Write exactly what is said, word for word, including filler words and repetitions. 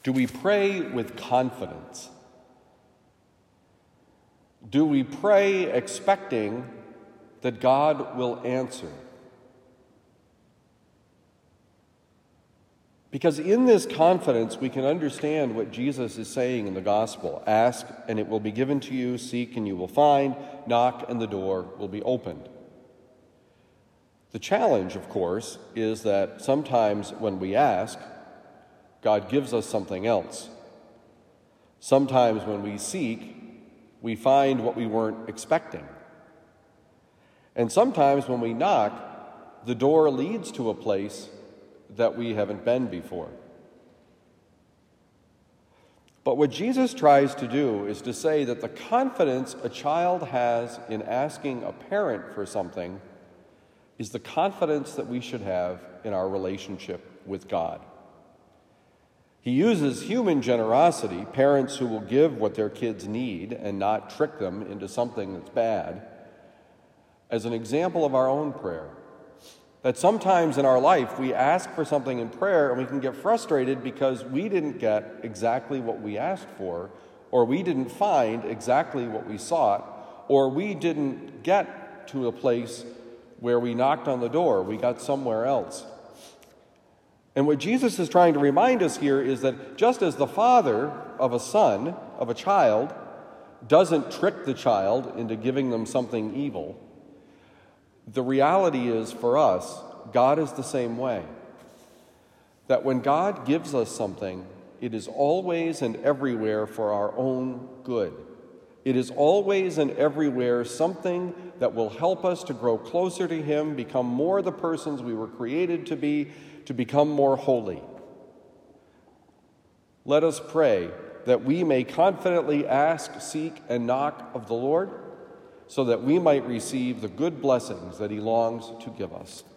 Do we pray with confidence? Do we pray expecting that God will answer? Because in this confidence, we can understand what Jesus is saying in the gospel. Ask, and it will be given to you. Seek, and you will find. Knock, and the door will be opened. The challenge, of course, is that sometimes when we ask, God gives us something else. Sometimes when we seek, we find what we weren't expecting. And sometimes when we knock, the door leads to a place that we haven't been before. But what Jesus tries to do is to say that the confidence a child has in asking a parent for something is the confidence that we should have in our relationship with God. He uses human generosity, parents who will give what their kids need and not trick them into something that's bad, as an example of our own prayer. That sometimes in our life we ask for something in prayer and we can get frustrated because we didn't get exactly what we asked for, or we didn't find exactly what we sought, or we didn't get to a place where we knocked on the door, we got somewhere else. And what Jesus is trying to remind us here is that just as the father of a son, of a child, doesn't trick the child into giving them something evil, the reality is for us, God is the same way. That when God gives us something, it is always and everywhere for our own good. It is always and everywhere something that will help us to grow closer to Him, become more the persons we were created to be, to become more holy. Let us pray that we may confidently ask, seek, and knock of the Lord, so that we might receive the good blessings that He longs to give us.